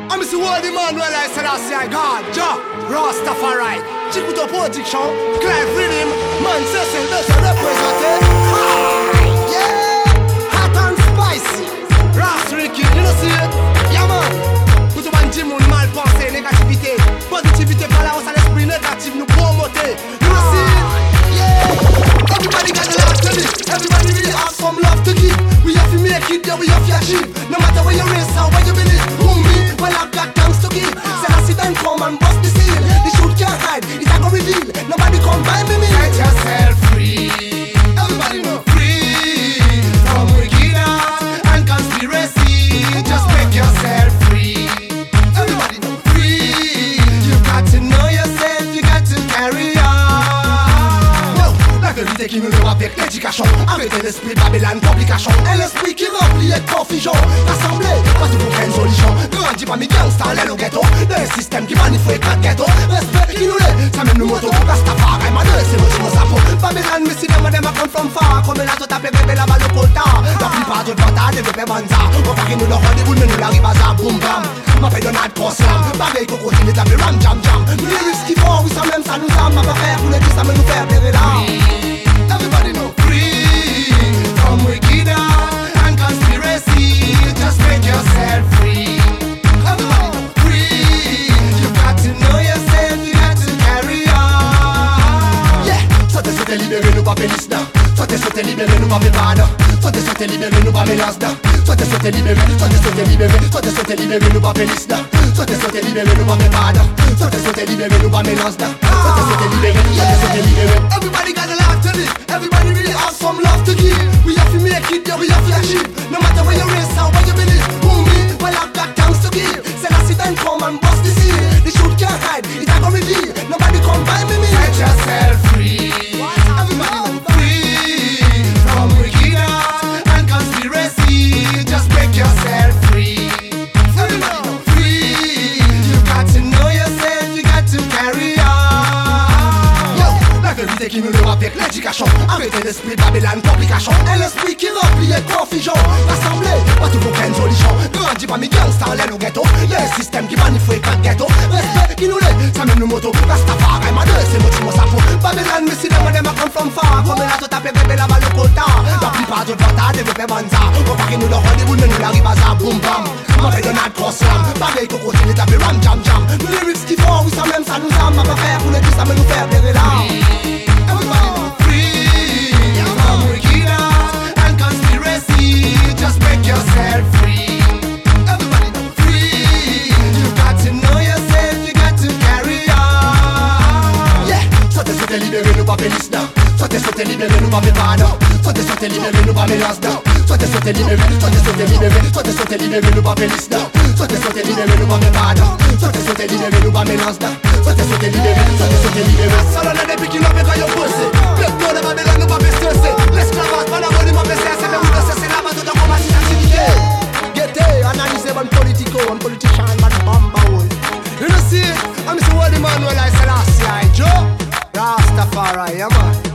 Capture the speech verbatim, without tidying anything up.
I'm Mister World Emmanuel, I said I say God, Jah, Rastafari, Chikuto Production, Clive Rhythm, Man Cecil, does a represent. Yeah, hot and spicy. Ras Ricky, you know see it? Yeah man. Pour tout le monde, mon mal pensé, négativité, positivité, par la hausse à l'esprit négatif, nous promoter. You know see it? Yeah. Everybody got a lot to live. Everybody really have some love to give. We have to make it, yeah, we have to achieve. No matter where you race or where you believe. Who me? Well, I've got thanks to give. Say I sit and come and bust the seal. The shoot can't hide, it's a go reveal. Nobody come by me, me. Set yourself free. Everybody know free from wickedness and conspiracy. Just make yourself free. Everybody know free. You got to know yourself, you got to carry on. No, la vérité qui nous le avec l'éducation. Arrêtez l'esprit Babylone, complication. Et l'esprit qui remplit de confusion. Rassemblez, pas tout pour une solution. Grandis pas mes gangsters, l'aile au ghetto. D'un système qui manifeste quatre ghetto. Respect qui nous l'est, ça mène nous moto. Rastafari, ma deux, c'est motivant sa peau. Babylone, mais si les modèles come from far. Comme la tout appelé bébé la balle au colta. La plupart du temps, développé Banza. On va qui nous le rendez-vous, mais nous l'arrive à ça, boum bam. Ma fait Donald Crosslam. Baguette qu'on continue d'appeler ram jam jam. Nous les risques qui font, oui, ça même, ça nous ame. Ma pas faire, vous les dites, ça me nous faire plaire là. Everybody know free from wickedness and conspiracy. Just make yourself free. Everybody know free. You got to know yourself, you got to carry on. Yeah, soit t'es sauté libéré, nous pas pénis là. Soit t'es sauté libéré, nous pas pépada. Soit t'es sauté libéré, nous pas mélange là. Soit t'es sauté libéré, soit t'es sauté libéré, soit t'es sauté libéré, nous pas pénis là. Soit t'es sauté libéré, nous pas pépada. Soit t'es sauté libéré, nous pas mélange là. Soit t'es sauté libéré, soit t'es sauté libéré. Everybody got a lot to live. Everybody really have some love to give. We have to make it, yeah, we have to achieve. No matter where you race or where you believe. Who me? Well, I've got thanks to give. Say I sit and come and bust the seal. The shoot can't hide, it a go reveal. Nobody come by me, me. Set yourself free. Everybody free from wickedness and conspiracy. Just make yourself free. Everybody free. You got to know yourself, you got to carry on. Yo, la vérité qui nous le avec l'éducation. Arrêtez l'esprit Babylone, complication. Et l'esprit qui remplit de confusion. Rassemblez, pas tout pour une solution. Grandis pas mes gangsters, l'aile au ghetto. Y'a un système qui manifeste quatre ghetto. Respect qui nous l'est, ça mène nous moto. Rastafari, ma deux, c'est motivant sa peau. Babylone, mais si les modèles come from far. Comme la tout appelé bébé la balle au colta. La plupart du temps, développé Banza. On va qui nous le rendez-vous, mais nous l'arrive à ça, boum bam. Ma fait Donald Crosslam. Baguette qu'on continue d'appeler ram jam jam. Nous les risques qui font, oui, ça même, ça nous ame. Ma pas faire, vous les dites, ça me nous faire plaire là. Everybody free from wickedness and conspiracy. Just make yourself free. Everybody free. You got to know yourself, you got to carry on. Yeah, soit t'es sauté libéré, nous pas pénis là. Soit t'es sauté libéré, nous pas pépada. Soit t'es sauté libéré, nous pas mélange là. Soit t'es sauté libéré, soit t'es sauté libéré, soit t'es sauté libéré, nous pas pénis là. Soit t'es sauté libéré, nous pas pépada. Soit t'es sauté libéré, nous pas mélange là. Soit t'es sauté libéré, soit t'es sauté libéré. Salon là depuis qu'il m'a fait quand y'a bossé. Plutôt de Babylone, nous pas fait stresser. L'esclavage, pas d'avoir, nous m'a fait cesser. Mais oui, c'est la base de ton combat, c'est activité. Guettez, analysez, bon politico, bon politicien, bon bamba, oui. You know see, I'm Mister World Emmanuel, I said, I say, Joe, Rastafari, yeah man.